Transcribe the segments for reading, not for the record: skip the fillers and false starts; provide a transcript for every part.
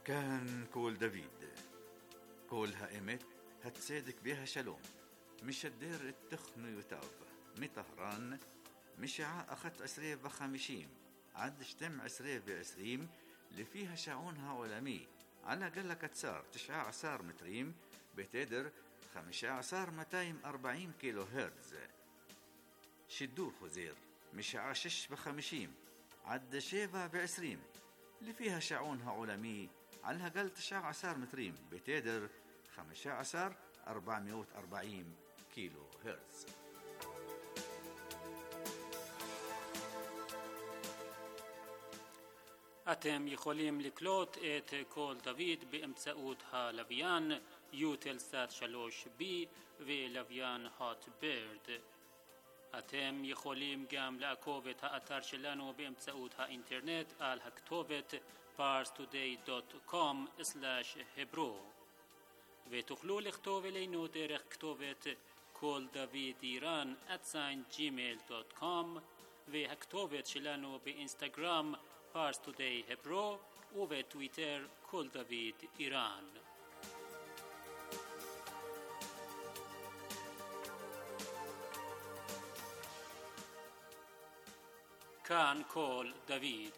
كان كول دافيد كول هائمت هتصدق بها شلوم مش الدير التخن يتاف مطهران مشاع أخت 20 عد شتم 20 اللي فيها شعونها علمي على قلة كتسار 19 متريم بتدر 15,240 كيلو هرتز. شدور خزير مشاع 56 عد 27 اللي فيها شعونها علمي على قل 19 متريم بتدر 15,440 كيلو هرتز. אתם יכולים לקלוט את קול דוד באמצעות הלוויין יוטלסאט 3B ולוויין הוט בירד. אתם יכולים גם לעקוב את האתר שלנו באמצעות האינטרנט על הכתובת parstoday.com/hebro ותוכלו לכתוב אלינו דרך כתובת קול דוד איראן @gmail.com והכתובת שלנו באינסטגרם parstoday hebro ובטוויטר קול דוד איראן. כאן קול דוד.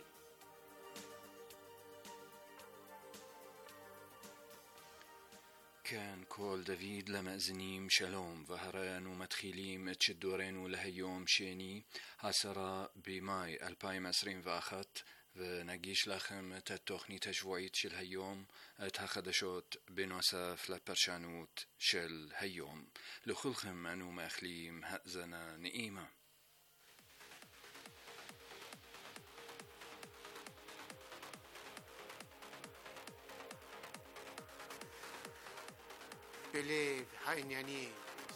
كان كول دافيد لمأزنيم شلوم وهران ومدخيليم اتشدورين لهيوم شيني 10 بماي 2021 ونجيش لخم تتوخني تجوعيت شل هيوم اتهخدشوت بنوسف لبرشانوت شل هيوم لخلخم انو مأخليم هأزنا نئيمة. בלב העניינים.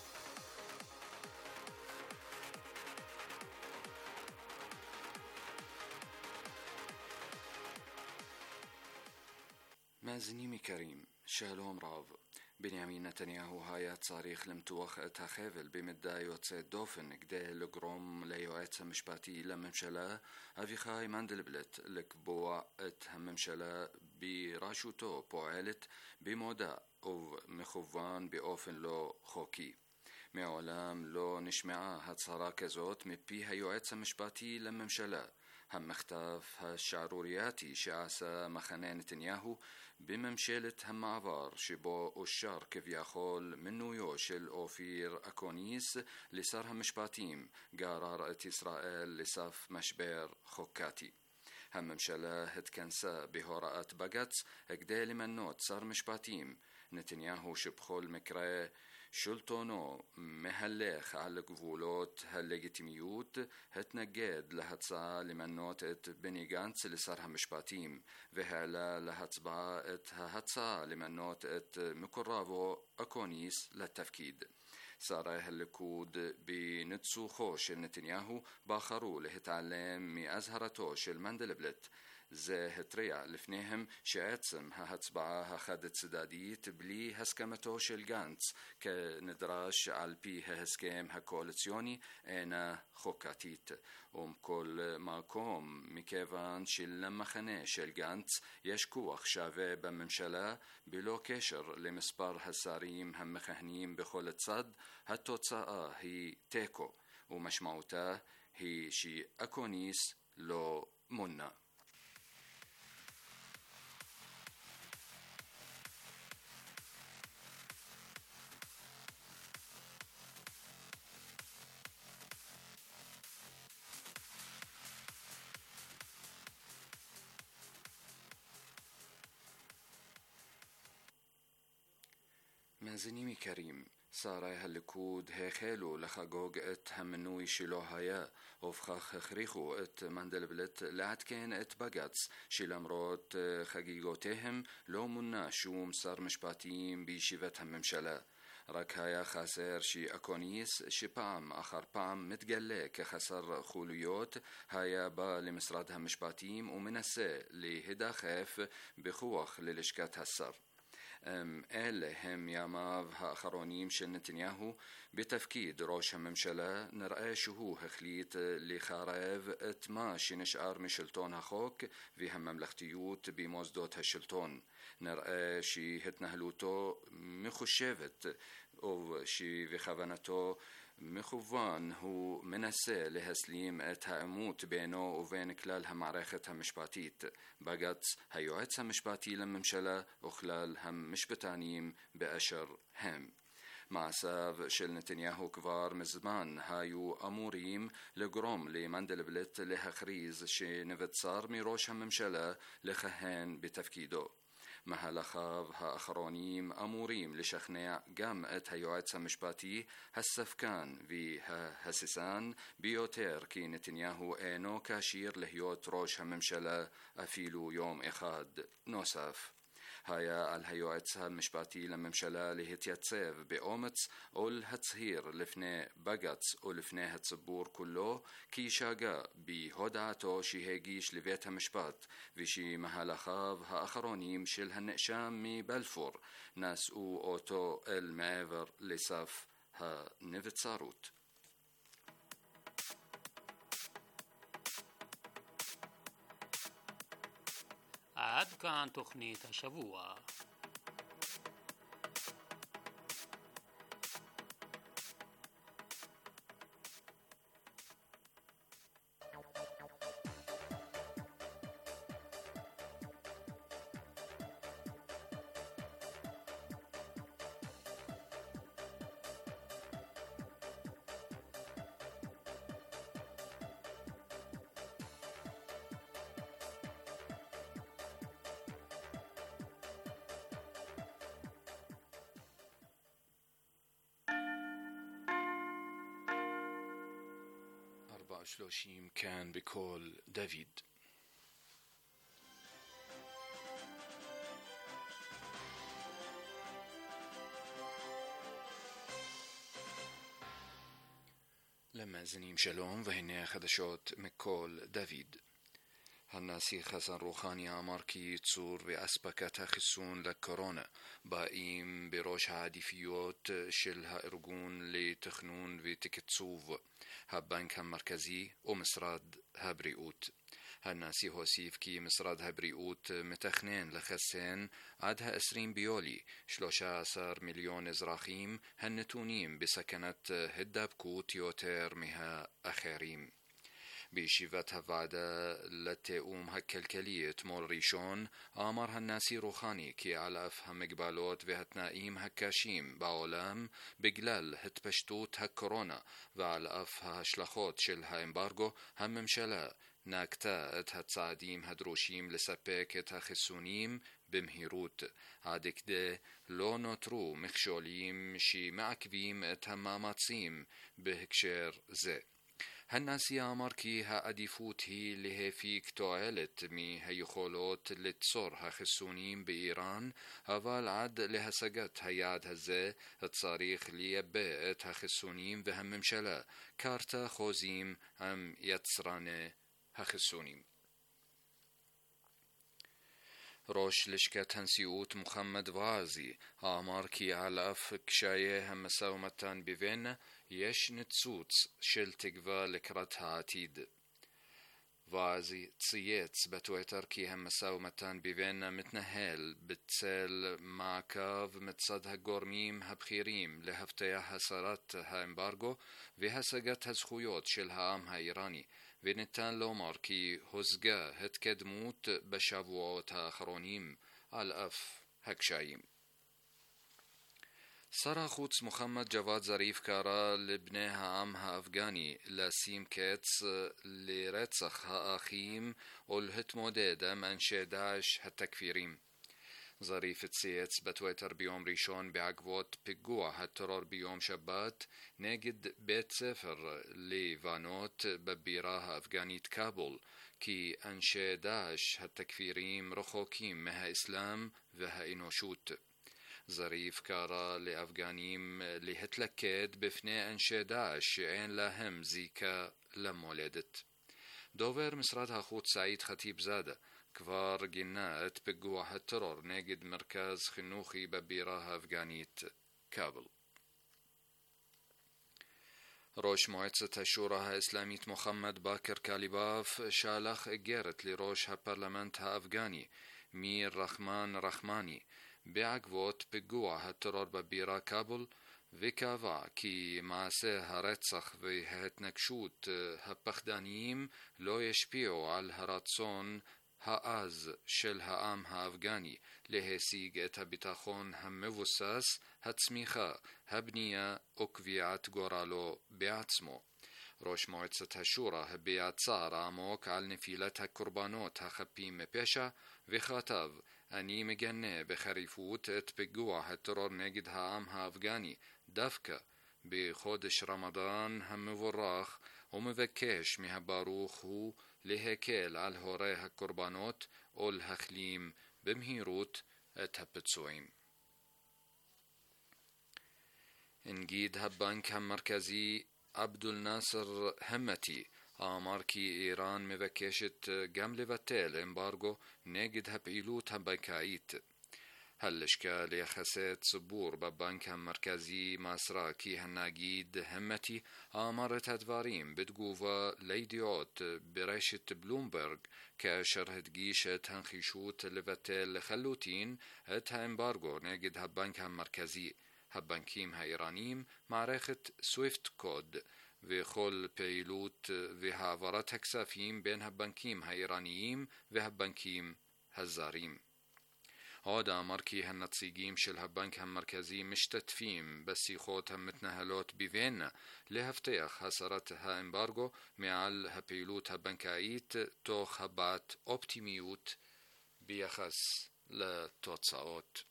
مازنيمي كريم شالوم راف بنيامين نتنياهو هايا صاريخ لمتوخ اتخافل بمدى يوتسي دوفن كده لقروم ليواتس مشباتي لممشلا افيخاي ماندلبلت لك بوا اتهممشلا براشوتو بوعالت بمودا او مخوان باوفن لو خوكي معولام لو نشمعا هتصارا كزوت مبيها يواتس مشباتي لممشلا هم مختاف هالشعرورياتي شعاسة مخانة نتنياهو بممشلة هم عبار شبو الشار كفياخول منو يوشل أوفير أكونيس لصار هم شباتيم قرار إسرائيل لصف مشبير خوكاتي هم ممشلة هتكنسا بهوراءات بقاتس اقدال منوت صار مشباتيم نتنياهو شبخول مكرا شلطونو مهلخ على قفولوت هالليجيتيميوت هتنجد لهتصا لمنوت ات بني جانتس اللي صارها مشباتيم وهلا لهتصبع ات هتصا لمنوت ات مكرافو أكونيس للتفكيد صار هالكود بنتسو خوش نتنياهو باخرو لهتعلم مي أزهرتوش المندلبلت زي هتريع لفنيهم شعاتسم هاتسبعا هخدت سداديت بلي هسكمتوش الجانتس كندراش على بي هسكيم هكوليسيوني انا خوكاتيت كل ماكوم ميكيفان لما خناش الجانتس يشكوخ شافي بممشلا بلو كشر لمسبار هساريم هم مخهنيم بخولة صد هتو تصاء هي تيكو ومشمعوتا هي شي أكونيس لو منا. مازنيمي كريم صار هالكود هيخيلو لخاقوق ات همنوي شلو هيا وفخاخ خريخو ات مندلبلت لعد كان ات بقاتس شلامروت خاقيقوتهم لو منا شوم صار مشباتيم بيشيفتهم ممشلا ركايا خاسر شي أكونيس شي بام آخر بام متقلة كخسر خوليوت هيا با لمسرادها مشباتيم ومنسي لهدا خاف بخوخ للشكات هسر אלה הם ימיו האחרונים של נתניהו בתפקיד ראש הממשלה. נראה שהוא החליט לחרב את מה שנשאר משלטון החוק והממלכתיות במוסדות השלטון. נראה שהתנהלותו מחושבת או שבכוונתו מכוון הוא מנסה להסלים את העימות בינו ובין כלל המערכת המשפטית, בג"ץ, היועץ המשפטי לממשלה וכלל המשפטנים באשר הם. מעשיו של נתניהו כבר מזמן היו אמורים לגרום למנדלבליט להכריז שנבצר מראש הממשלה לכהן בתפקידו. מהלכיו האחרונים אמורים לשכנע גם את היועץ המשפטי הספקן וההססן ביותר כי נתניהו אינו כשיר להיות ראש הממשלה אפילו יום אחד נוסף. היה על היועץ המשפטי לממשלה להתייצב באומץ ולהצהיר לפני בג"ץ ולפני הציבור כולו כי שגה בהודעתו שהגיש לבית המשפט ושמהלכיו האחרונים של הנאשם מבלפור נשאו אותו אל מעבר לסף הנבצרות. עד כאן תוכנית השבוע. كان بكول دافيد. لما زنيم شلوم وهنا خدشات مكول دافيد. الناسي خزن روخاني أماركي تصور بأسبكة خسون لكورونا باقيم بروش عادفيوت شلها إرجون لتخنون وتكتسوف هبنك المركزي ومصراد هبريوت. هالناسي هوسيف كي مصراد هبريوت متخنين لخسين عدها 20 بيولي 13 مليون إزراخيم هنتونيم بسكنة هدابكوت يوتر مها أخيريم. بيشيفت هفعدا لتقوم هكالكالية مول ريشون آمر هالناسي روخاني كي على أفهم قبالوت وهتنائيم هكاشيم بعولام بقلال هتبشتوت هكورونا وعلى أفها هشلخوت شلها امبارغو هم ممشلا ناكتا هتصعديم هدروشيم لسبك هخسونيم بمهيروت عادك ده لو نوترو مخشوليم شي معكبيم اتهماماتسيم بهكشير زي. هالناسي أمركي هأديفوت هي اللي هي فيك توالت مي هيخولوت لتصور هخسونيم بإيران هفال عد لها سقت هياد هزي التصاريخ ليبئت هخسونيم وهم ممشلا كارتا خوزيم هم يتصراني هخسونيم. روش لشكة هنسيوت محمد وازي أمركي على أفك شايه هم مساومتان بفين يش نتسوتس شل تقفى لكرتها عتيد. وازي تصييتس بتويتر كي هم مساومتان بفينا متنهل بتسال معكاف متصدها قرميم هبخيريم لهفتيها سارات ها امبارغو وها سقت هزخويوت شلها عامها إيراني ونتان لومار كي هزقا هتكدموت بشافوات آخرونيم على أف هكشايم. صرا خوتس محمد جواد ظريف كارا لبنها عمها أفغاني لسيم كيتس لرتسخها أخيم والهت موديدا من شداش هالتكفيريم. ظريف تسيتس بتويتر بيوم ريشون بعقبوت بقوة هالترور بيوم شبات نجد بيت سفر لفانوت ببيراها أفغانيت كابول كي أنشداش هالتكفيريم رخوكيم مها إسلام وها إنوشوت. ظريف كارا لأفغانيم لهتلكد بفناء انشداش عين لهم زيكا لمولدت. دوفر مصراتها خوت سعيد خطيب زادة كفار جنات بقوة الترور نجد مركز خنوخي ببيرة أفغانيت كابل. روش موعظة الشورى الإسلامية محمد باكر كاليباف شالخ جيرت لروش البرلمانت الأفغاني مير رحمان رحماني بعقبوت بقوة الترور ببيرة كابل وكافا كي معسى هرتسخ وهتنكشوت هبخدانيم لو يشبيعو على هراتسون هاز شل هام هافغاني لهسيج ات بتاخون هم مفسس هتسميخا هبنية أكفيات غورالو بعتسمو. روش موعظة الشورى هبيات صار عموك على نفيلتها كربانوت هخبيم بيشا وخاطاف أني مجنة بخريفوت اتبقوها الترور نجد هام هافغاني دفكة بخودش رمضان هم وراخ ومفكيش مهباروخ هو لهكيل على هوريها كربانوت أول هخليم بمهيروت اتهبتسويم. انجيد هبانك هم مركزي عبد الناصر همتي آماركي إيران مفكشت جمل بتال امبارغو نجد هبيلوت هبايكايت هالشكال يخسات صبور ببانك مركزي مصراكي هناجيد همتي آمارت هدواريم بتقوفا ليديوت بريشة بلومبرغ كاشر هدقيشت هنخيشوت لبتال خلوتين اتها امبارغو نجد هبانك مركزي هبانكيم هايرانيم معرخة سويفت كود وخل بيلوت وهاورات هكسافيم بين هبانكيم هايرانيم وهبانكيم هزاريم. هادا ماركي هنتصيجيم شل هبانك هم مركزي مشتتفيم بس يخوت هم متنهلوت بفينا لهفتيخ هسرتها امبارغو معال هبيلوت هبانكايت توخ هبات اوبتيميوت بيخص لتوتصاوت.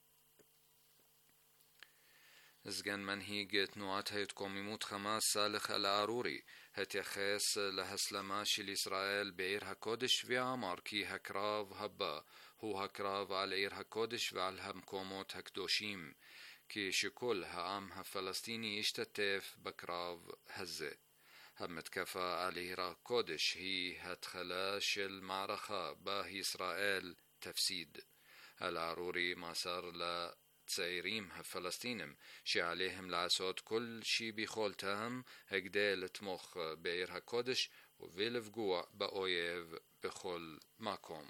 زجن منهيج تنوعات هيتكم يموت خماس سالخ العروري هتيخيس لهسلماش الإسرائيل بعير هكودش في عمار كي هكراف هبا هو هكراف على عير هكودش وعلى همكوموت هكدوشيم كي شكل هعام هفلسطيني يشتتف بكراف هزة همت كفا على عير هكودش هي هتخلاش المعركة باه إسرائيل تفسيد. العروري ما صار تسيريم هفلسطينم شي عليهم لعسود كل شي بيخولتهم هكدال تمخ بعير هكودش وفيلف جوا بأويف بخل ماكوم.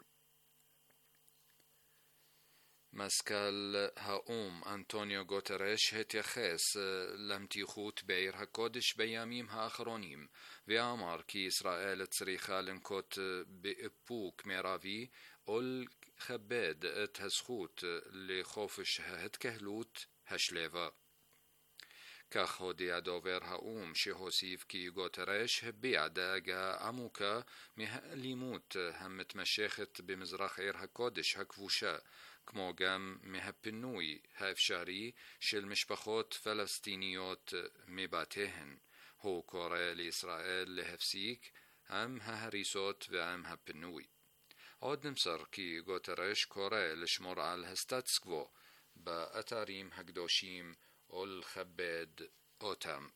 مسكال هاوم أنطونيو غوتريش هتيخيس لمتيخوت بعير هكودش بياميم هاخرونيم وعمار كي إسرائيل تصريخا لنكوت بإبوك ميرافي أول خباد اتهسخوت لخوفش هتكهلوت هشليفا كاخودي عدوفير هاوم شهوسيف كي غوتريش بيعدا جا عموكا مهليموت همت مشيخت بمزرح عير هكودش هكفوشا كمو جام مهبنوي هافشاري شل مشبخوت فلسطينيوت مباتهن هو كوري لإسرائيل لهفسيك هم ههريسوت وهم هبنوي. عود نمسر كي غوتريش كوري لشمر على الستاتسكفو بأتاريم هكدوشيم والخباد أوتام.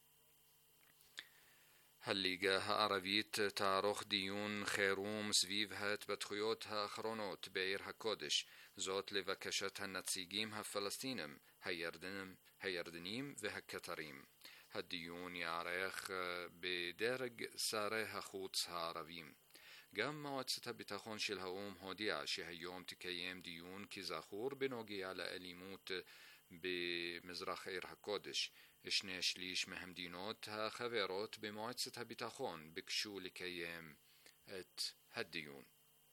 هالليجا عربيت تعرخ ديون خيروم سفيفهات بتخيوتها خرونوت بعير هكودش زوت لفكشتها النتسيجيم فلسطينم هيردنيم وهكتريم هالديون يعريخ بدرج ساريها خوتس عربيم. قام مواتستها بتاخون شل هاوم هوديع شي هيوم تكيم ديون كي زاخور بنوغي على أليموت بمزرح عير هكودش اشني شليش مهم دينوت ها خبيروت بمواتستها بتاخون بكشو لكيم ات هالديون.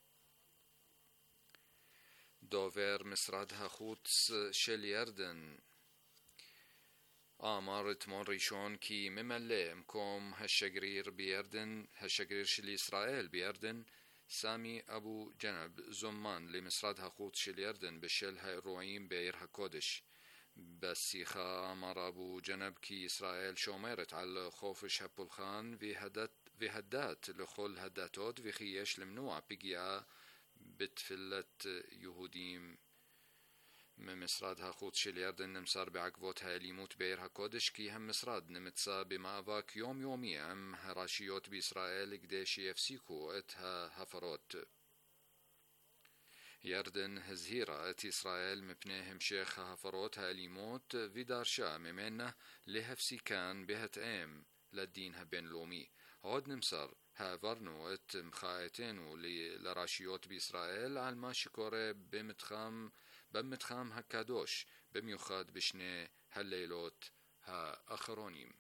دوفير مصرادها خوتس شل يردن آمار تمون ريشون كي مملي مكوم هالشجرير بيردن هالشجرير شل إسرائيل بيردن سامي أبو جنب زمان لمصرادها خوت شل يردن بشل هاي روعيم بعير هكودش بس يخا آمار أبو جنب كي إسرائيل شومرت على خوفش هبولخان في هدات لخل هداتوت في خيش لمنوع بقيا بتفلت يهوديم مصرادها خوت شل يردن نمسار بعقبوتها ليموت بعير هكودش كي هم مصراد نمتسا بمعفاك يومي هم هراشيوت بإسرائيل قديش يفسيكو اتها هفروت يردن هزهيرة ات إسرائيل مبنى همشيخ هفروت هاليموت ودارشا ممنة لهفسي كان بهت ام للدين بين لومي عود نمسر هافرنو ات مخايتينو لراشيوت بإسرائيل على ما شكوري بمتخام هكادوش بميوخاد بشني هالليلوت ها أخرونيم.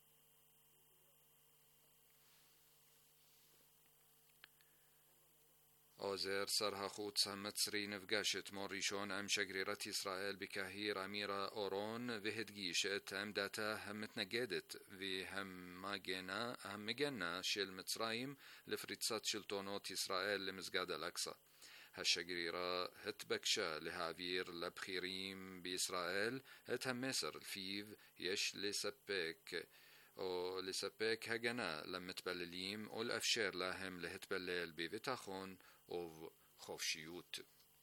أوزر سرها خود سمت سري نفقاشت موريشون أم شجريرة إسرائيل بكاهير أميرة أورون وهدجيشت أم داتا هم متنجدت وهم مجنا شل متصرايم لفريتسات شلطونوت إسرائيل لمزقاد الأقصى. هالشجريرة هتبكشا لهافير لبخيريم بإسرائيل هتهم مصر الفيف يش لسبك أو لسبك هجنا لمتبلليم أو الأفشار لهم لهتبلل ببتاخون أو خوفشيوت.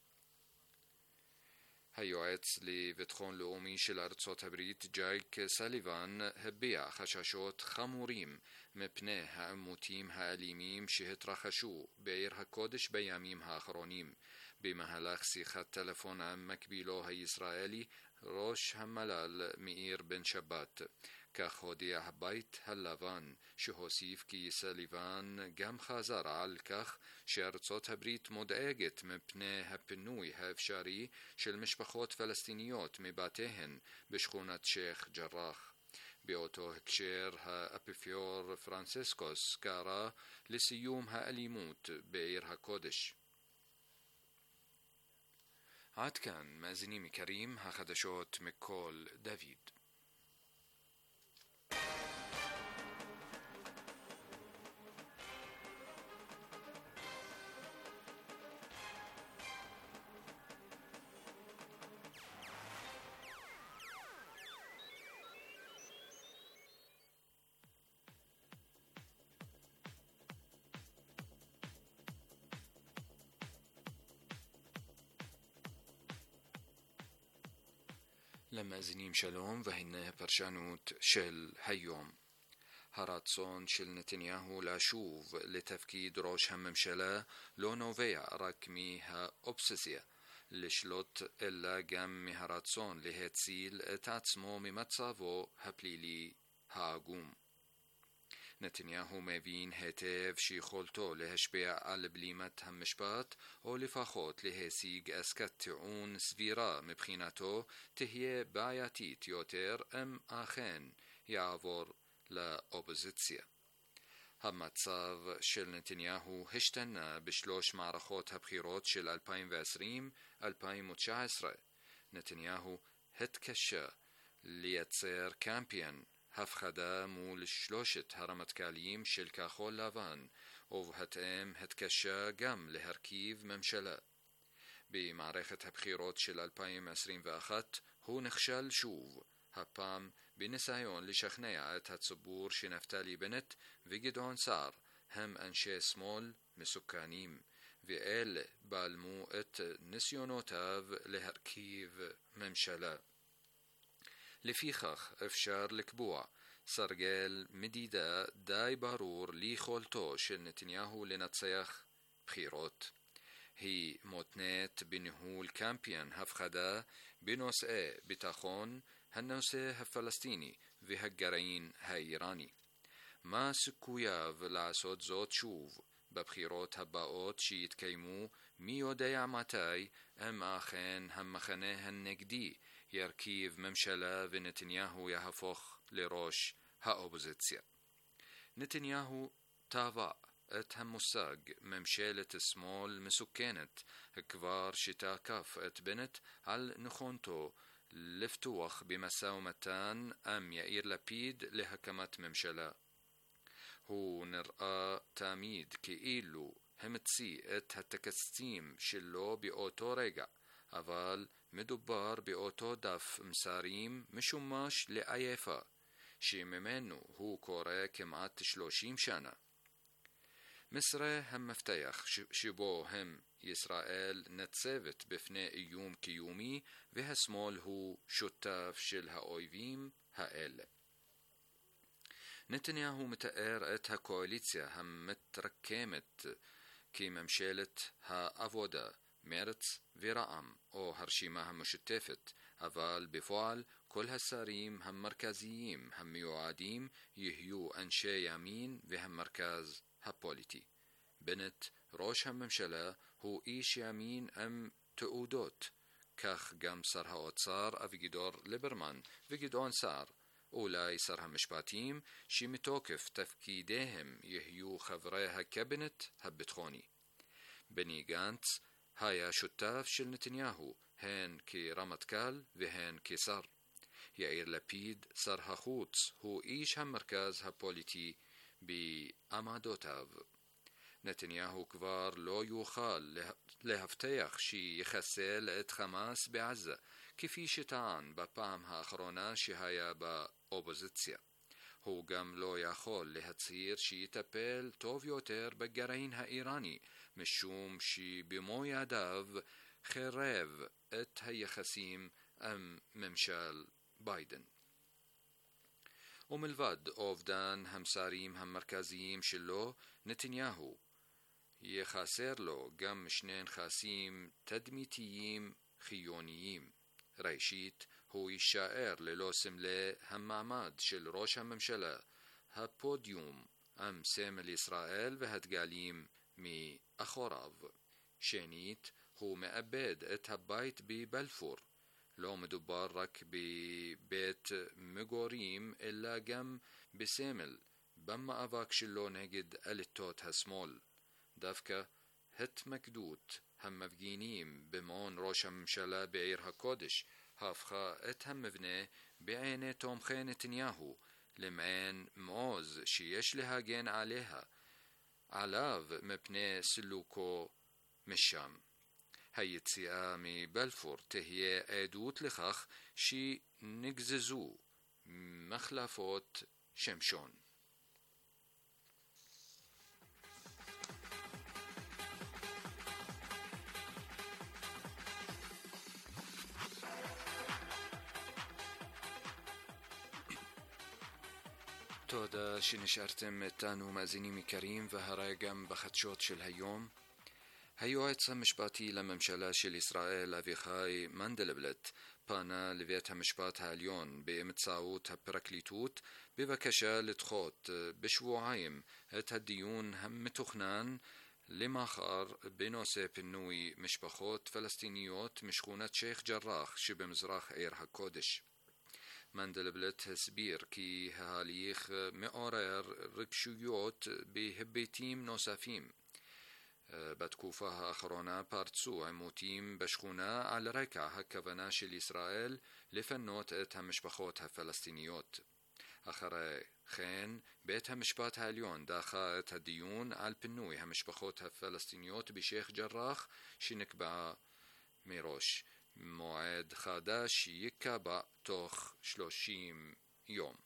هيوعت لفتخون لأومي شل أرض هبريت جايك ساليفان هبيع خشاشوت خموريم مبنى هأموتيم هأليميم شهت رخشو بير هكودش بياميم هاخرونيم بمهلاخ سيخات تلفون عم مكبيلو هاي إسرائيلي روش هملال مئير بن شبات كخودي هبايت هاللافان شهوسيف كي ساليفان قام خازار عالكخ شارتصوت هبريت مدعيقت مبنى هبنوي هافشاري شل مشبخوت فلسطينيوت مباتهن بشخونة شيخ جراح بيوتو هكشير ها أبيفيور فرانسيسكوس كارا لسيوم ها أليموت بإير ها كودش. عاد كان مازنيمي كريم ها خدشوت مكول دافيد. لما زنيم شلوم وهن برشانوت شل هيوم هراتسون شل نتنياهو لاشوف لتفكيد روش هم مشلا لو نوفيا راكمي ها أبسسيا لشلوت إلا جام هراتسون لهتسيل تاتسمو ممتصافو هبليلي هاقوم. نتنياهو مبين هتف شي خولتو لهشبيع على بليمت هم مشبات او لفاخوت لهسيق اسكت تعون سفيرا مبخيناتو تهي باياتيت يوتر ام آخين يعور لأوبوزيتسيا. هم تصاف شل نتنياهو هشتنا بشلوش معرخوت هبخيروت شل 2020-2019 نتنياهو هتكشا ليتصير كامبيان هفخدا مول شلوشت هرمت كاليم شلكا خول لافان وهتام هتكشا قام لهركيف ممشلا بمعركة هبخيروت شل 2021 هو نخشل شوف هبام بنسايون لشخنية هتصبور شنفتالي بنت وجدون سار هم أنشي سمول مسكانيم وإل بالمو ات نسيونوتاف لهركيف ممشلا لفيخخ افشار لكبوع سرجال مديدة داي بارور لي خولتو شل نتنياهو لنتصيخ بخيروت هي موتنات بنهول كامبيان هفخدا بنوس بتاخون هنوسي هفلسطيني وهجرين هايراني ما سكوياف لعسود زوت شوف ببخيروت هباوت شيت كيمو ميو ديع ماتاي ام آخين هم مخنه النقدي يركيف ممشلا ونتنياهو يهفوخ لروش هاوبوزيتسيا. نتنياهو تافا اتهم مساق ممشالة سمول مسكانت كبار شتا كاف اتبنت على نخونتو لفتوخ بمساومتان ام يائير لبيد لهكمت ممشلا. هو نرأى تاميد كإيلو همتسي ات هتكستيم شلو بأوتو ريقع أفال مدبار بأوتو داف مساريم مشماش لأيفا شي ممنو هو كورا كمعات شلوشيم شانا. مصر هم مفتيخ شبو هم إسرائيل نتسابت بفناء يوم كيومي وهسمول هو شتاف شلها أويفيم هائل. نتنياهو متقار اتها كواليتسيا هم متركمت كي ممشالت ها أفودا מרץ ורע"מ או הרשימה המשותפת, אבל בפועל כל השרים המרכזיים המיועדים יהיו אנשי ימין והמרכז הפוליטי. בנט, ראש הממשלה, הוא איש ימין עם תעודות, כך גם שר האוצר אביגדור ליברמן וגדעון סער, אולי שר המשפטים שמתוקף תפקידיהם יהיו חברי הקבינט הביטחוני. בני גנץ היה שותף של נתניהו, הן כרמטכ"ל והן כשר. יאיר לפיד, שר החוץ, הוא איש המרכז הפוליטי בעמדותיו. נתניהו כבר לא יוכל להבטיח שיחסל את חמאס בעזה, כפי שטען בפעם האחרונה שהיה באופוזיציה. הוא גם לא יכול להצהיר שיטפל טוב יותר בגרעין האיראני, משום שבמו ידיו חרב את היחסים עם ממשל ביידן. ומלבד אובדן המסרים המרכזיים שלו, נתניהו יחסר לו גם שני נכסים תדמיתיים חיוניים. ראשית, הוא יישאר ללא סמלי המעמד של ראש הממשלה, הפודיום עם סמל ישראל והדגלים מאחוריו. שנית, הוא מאבד את הבית בבלפור. לא מדובר רק בבית מגורים, אלא גם בסמל, במאבק שלו נגד אליטות השמאל. דווקא התמקדות המפגינים במעון ראש הממשלה בעיר הקודש הפכה את המבנה בעיני תומכי נתניהו למעין מעוז שיש להגן עליו מפני סילוקו משם. היציאה מבלפור תהיה עדות לכך שנגזזו מחלפות שמשון. תודה שנשארתם איתנו מאזינים יקרים, והרי גם בחדשות של היום. היועץ המשפטי לממשלה של ישראל אביחי מנדלבליט פנה לבית המשפט העליון באמצעות הפרקליטות בבקשה לדחות בשבועיים את הדיון המתוכנן למחר בנושא פינוי משפחות פלסטיניות משכונת שייח ג'ראח שבמזרח עיר הקודש. מנדלבליט הסביר כי ההליך מעורר רגשיות בהיבטים נוספים. בתקופה האחרונה פרצו עימותים בשכונה על רקע הכוונה של ישראל לפנות את המשפחות הפלסטיניות. אחרי כן, בית המשפט העליון דחה את הדיון על פינוי המשפחות הפלסטיניות בשייח ג'ראח שנקבע מראש. מועד חדש ייקבע תוך 30 יום.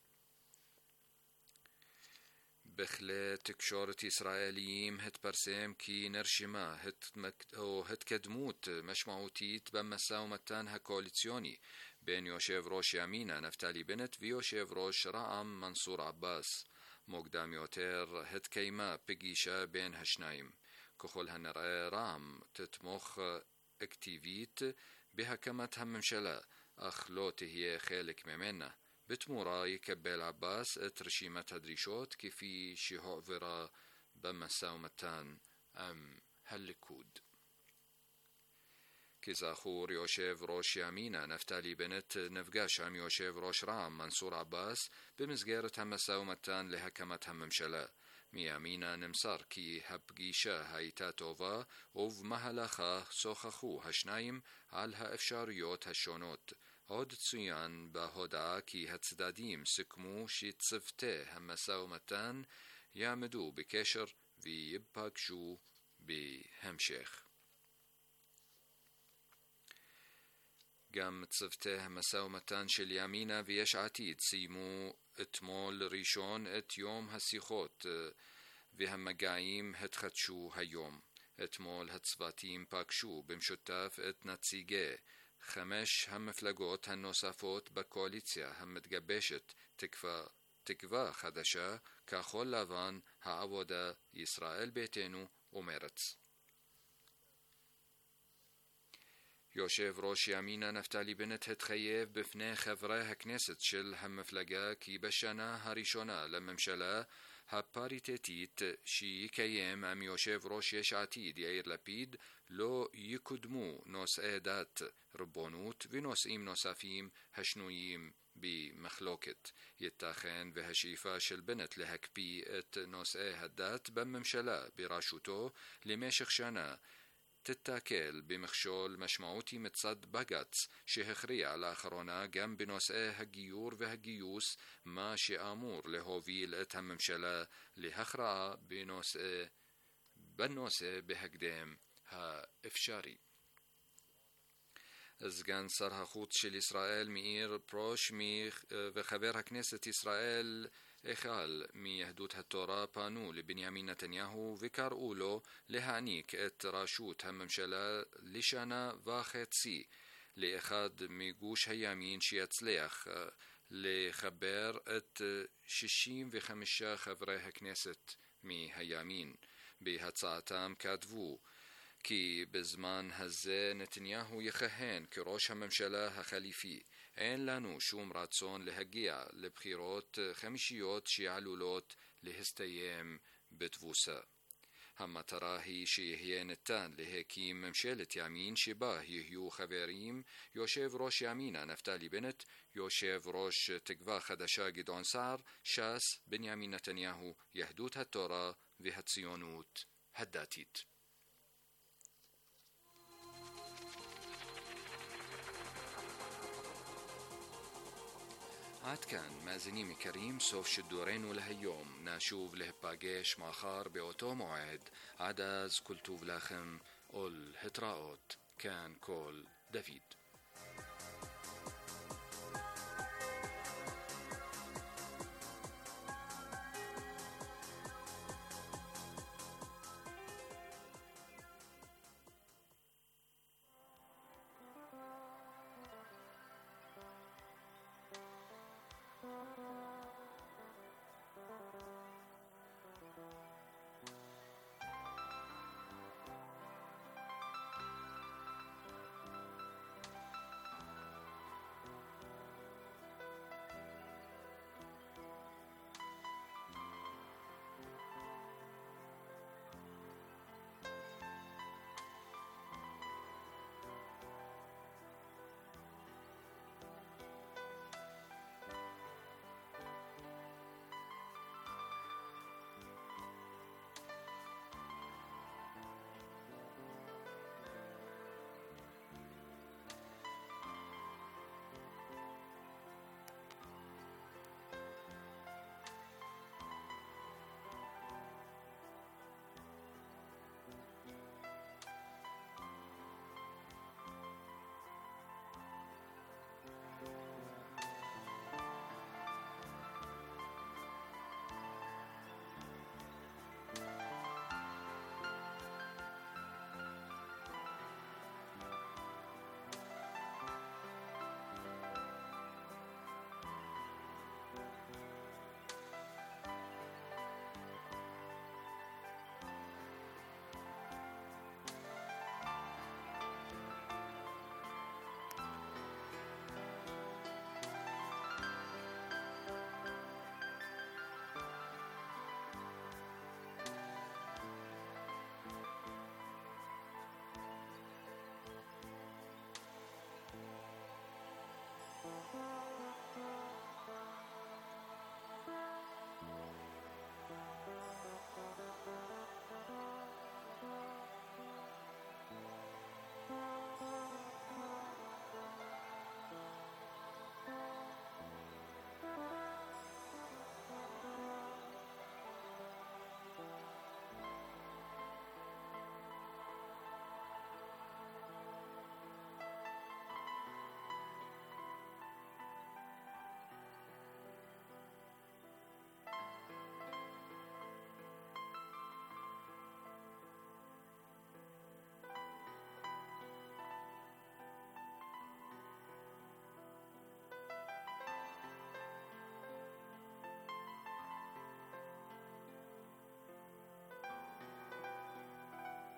בכלי תקשורת ישראליים התפרסם כי נרשמה התקדמות משמעותית במשא ומתן הקואליציוני בין יושב ראש ימינה נפתלי בנט ויושב ראש רע"מ מנסור עבאס. מוקדם יותר התקיימה פגישה בין השניים. ככל הנראה רע"מ תתמוך אקטיבית בהקמת הממשלה, אך לא תהיה חלק ממנה. בתמורה יקבל עבאס את רשימת הדרישות כפי שהועברה במשא ומתן עם הליכוד. כזכור, יושב ראש ימינה נפתלי בנט נפגש עם יושב ראש רע"מ מנסור עבאס במסגרת המשא ומתן להקמת הממשלה. מימינה נמסר כי הפגישה הייתה טובה ובמהלכה שוחחו השניים על האפשרויות השונות. עוד צוין בהודעה כי הצדדים סיכמו שצוותי המשא ומתן יעמדו בקשר ויפגשו בהמשך. גם צוותי המשא ומתן של ימינה ויש עתיד סיימו אתמול ראשון את יום השיחות והמגעים התחדשו היום. אתמול הצוותים פגשו במשותף את נציגי 5 המפלגות הנוספות בקואליציה המתגבשת, תקווה חדשה, כחול לבן, העבודה, ישראל ביתנו ומרץ. יושב ראש ימינה נפתלי בנט התחייב בפני חברי הכנסת של המפלגה כי בשנה הראשונה לממשלה הפריטטית שיקיים עם יושב ראש יש עתיד יאיר לפיד לא יקודמו נושאי דת, ריבונות ונושאים נוספים השנויים במחלוקת. ייתכן והשאיפה של בנט להקפיא את נושאי הדת בממשלה בראשותו למשך שנה תתקל במכשול משמעותי מצד בג"ץ שהכריע לאחרונה גם בנושאי הגיור והגיוס, מה שאמור להוביל את הממשלה להכרעה בנושא בהקדם האפשרי. סגן שר החוץ של ישראל מאיר פרוש וחבר הכנסת ישראל איכל מיהדות התורה פנו לבנימין נתניהו וקראו לו להעניק את ראשות הממשלה לשנה וחצי לאחד מגוש הימין שיצליח לחבר את 65 חברי הכנסת מהימין. בהצעתם כתבו כי בזמן הזה נתניהו יכהן כראש הממשלה החליפי. אין לנו שום רצון להגיע לבחירות חמישיות שעלולות להסתיים בתבוסה. המטרה היא שיהיה ניתן להקים ממשלת ימין שבה יהיו חברים יושב ראש ימינה נפתלי בנט, יושב ראש תקווה חדשה גדעון סער, ש"ס בנימין נתניהו, יהדות התורה והציונות הדתית. עד כאן מאזינים יקרים, סוף שידורנו להיום. נשוב להיפגש מחר באותו מועד. עד אז כל טוב לכם ולהתראות. כאן כל דוד.